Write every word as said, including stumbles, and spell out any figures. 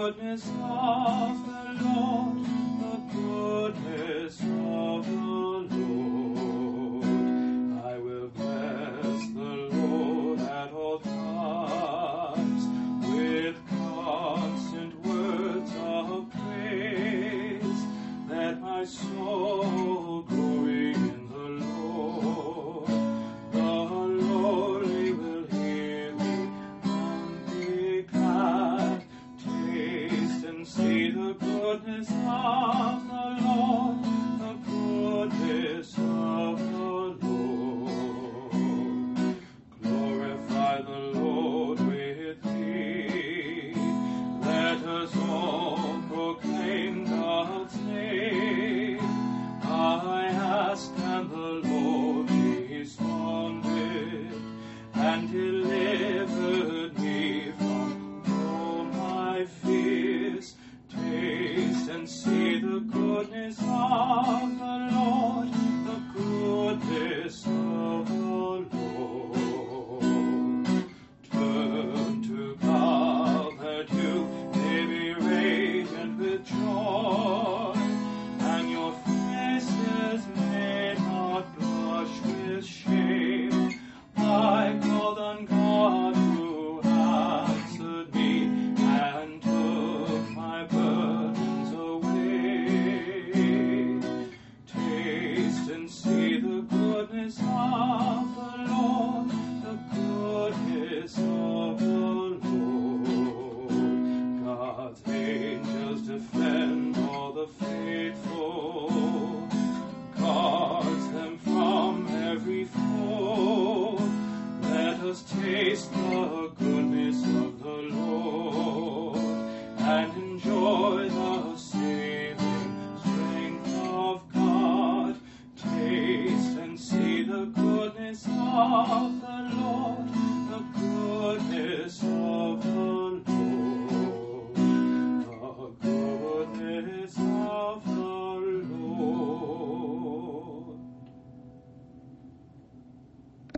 goodness of the Lord, the goodness of the Lord. I will bless the Lord at all times, with constant words of praise. Let my soul glory in the Lord. The lowly will hear me and be glad. Taste and see the goodness of the Lord, the goodness of the Lord. Glorify the Lord with me. Let us all proclaim God's name. I asked and the Lord responded and delivered me from all my fears. Taste and see the goodness of the Lord, the goodness of the Lord. Turn to God that you may be radiant with joy, and your faces may not blush with shame. I called on God who answered me and took my burdens away. Taste and see the goodness of the Lord, the goodness of the Lord. God's angels defend all the faithful, guards them from every foe. Let us taste the goodness of the Lord and enjoy the saving strength of God. Taste and see the goodness of the